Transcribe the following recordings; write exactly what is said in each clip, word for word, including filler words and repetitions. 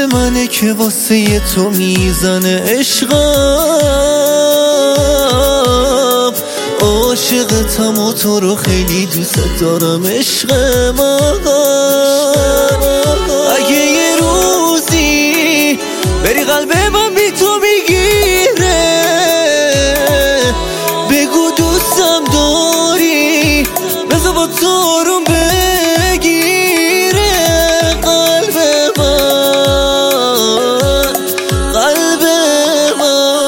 منه که واسه تو میزنه عشقم، عاشقتم و تو رو خیلی دوست دارم عشق من. اگه یه روزی بری قلب من بی تو میگیره، بگو دوستم داری، بذار با تو آروم بگیره قلب من، قلب من.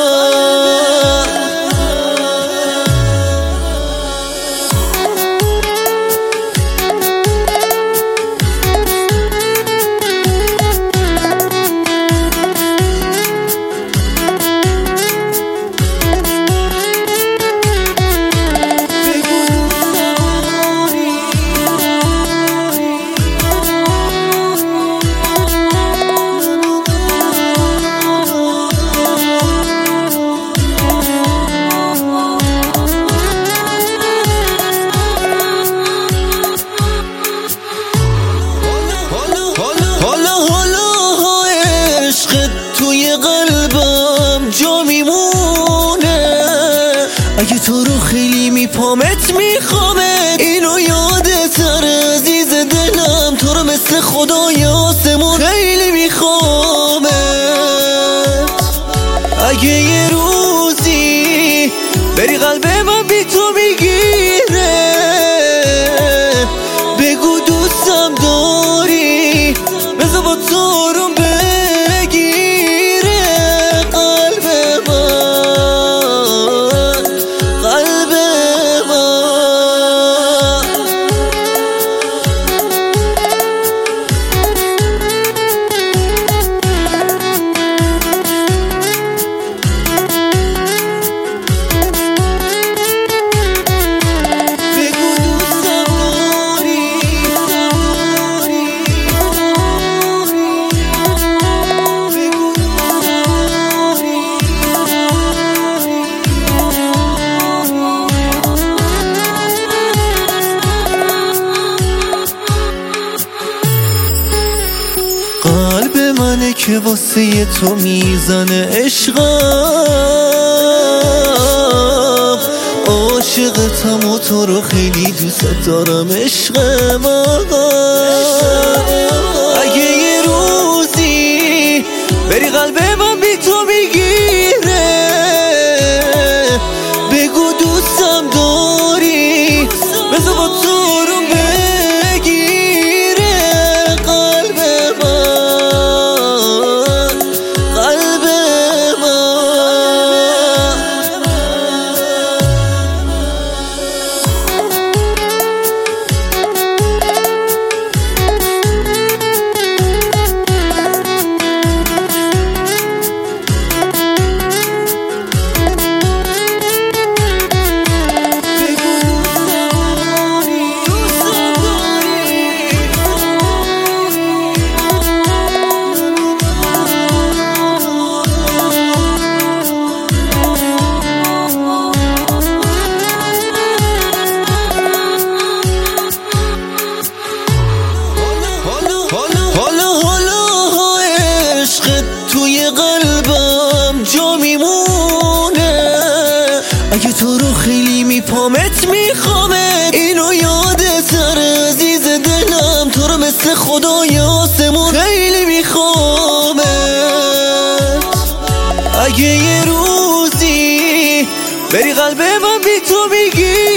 توی قلبم جا میمونه، اگه تو رو خیلی میپامت میخوامت، اینو یادت عزیز دلم، تو رو مثل خدای آسمون خیلی میخوامت. اگه یه روزی بری قلب من بی تو میگیره، بگو دوستم داری، بذار با تو آروم قلب منه که واسه تو میزنه عشقم، عاشقتم و تو رو خیلی دوست دارم عشق من. اگه یه روزی بری قلب من بی تو میگیره، بگو دوستم داری، بذار با تو آروم بگیره قلب من، قلب توی قلبم جا میمونه، اگه تو رو خیلی میپامت میخوامت، اینو یادت عزیز دلم، تو رو مثل خدای آسمون خیلی میخوامت. اگه یه روزی بری قلب من بی تو میگی